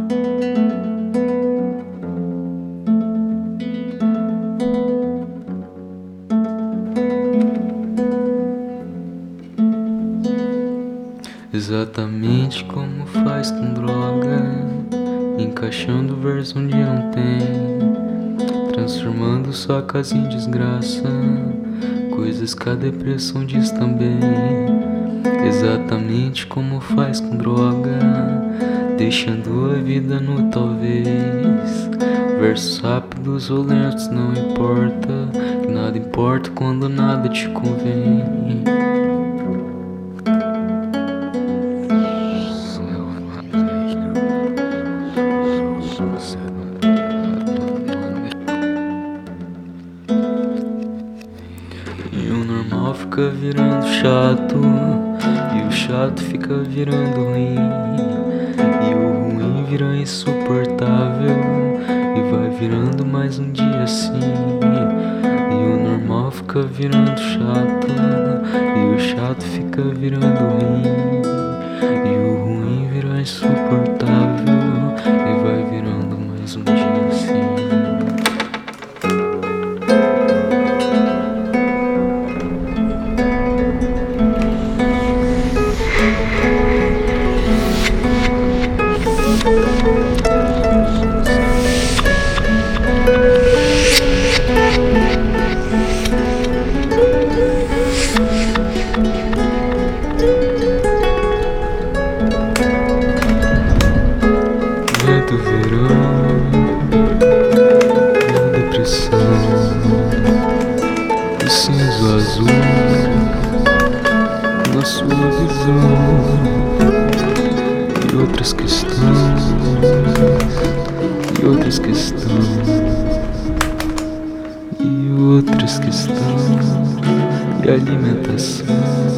Exatamente como faz com droga, encaixando o verso onde não tem, transformando sua casa em desgraça, coisas que a depressão diz também. Exatamente como faz com droga, deixando a vida no talvez. Versos rápidos ou lentos não importa, que nada importa quando nada te convém. E o normal fica virando chato, e o chato fica virando ruim, e o ruim vira insuportável, e vai virando mais um dia assim. E o normal fica virando chato, e o chato fica virando ruim, e o ruim vira insuportável, e vai virando mais um dia assim. Vento verão, a depressão, o cinza azul na sua visão, e outras questões, e outras questões, e outras questões, e alimentação.